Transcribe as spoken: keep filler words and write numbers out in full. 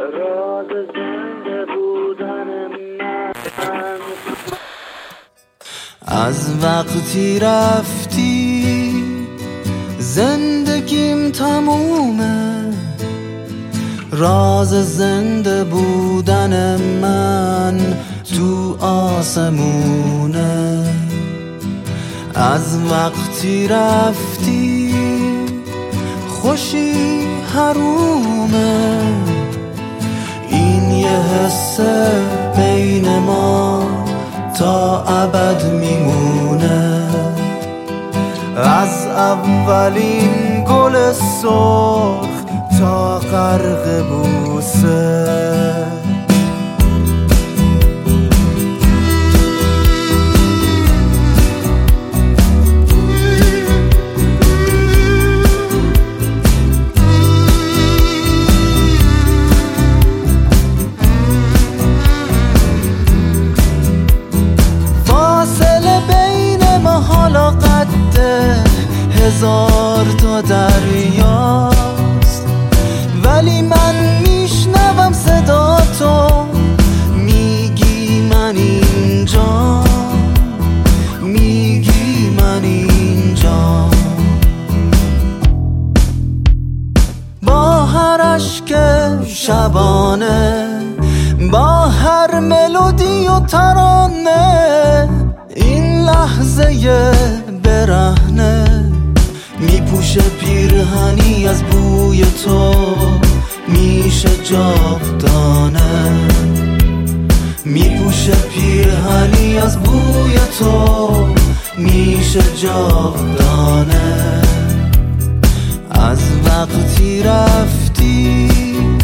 راز زنده بودن من. از وقتی رفتی زندگیم تمومه، راز زنده بودن من تو آسمونه. از وقتی رفتی خوشی حرومه، این یه حس بین ما تا ابد میمونه. از اولین گل سرخ تا غرق بوسه، فاصله بین ما حالا قد هزار تا دریاست، ولی من میشنوم صدا تو، میگی من اینجا، میگی من اینجا. با هر اشک شبانه، با هر ملودی و ترانه، این لحظه برهنه میپوشه پیرهنی از بوی تو، میشه جاودانه. میپوشه پیرهنی از بوی تو، میشه جاودانه. از وقتی رفتی